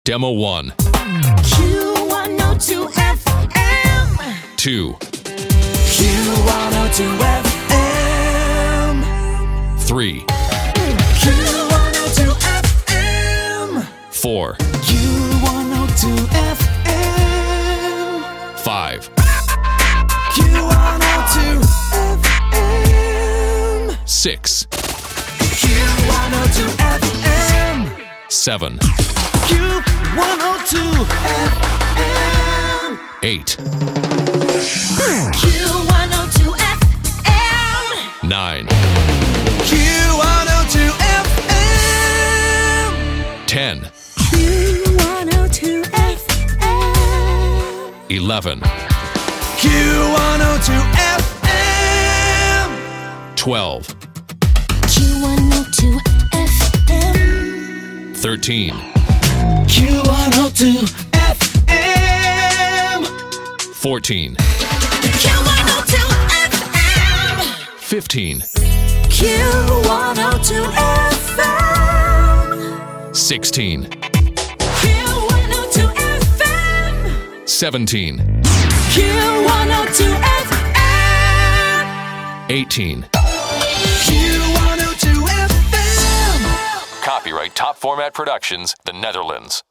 Demo 1. Q102 FM. 2. Q102 FM. 3. Q102 FM. 4. Q102 FM. 5. Q102 FM. 6. Q102 FM. 7. Q102 FM. 8. Q102 FM. 9. Q102 FM. 10. Q102 FM. 11. Q102 FM. 12. Q102 FM. 13. Q102 FM. 14. Q102 FM. 15. Q102 FM. 16. Q102 FM. 17. Q102 FM. 18. Q102 FM. Copyright Top Format Productions, The Netherlands.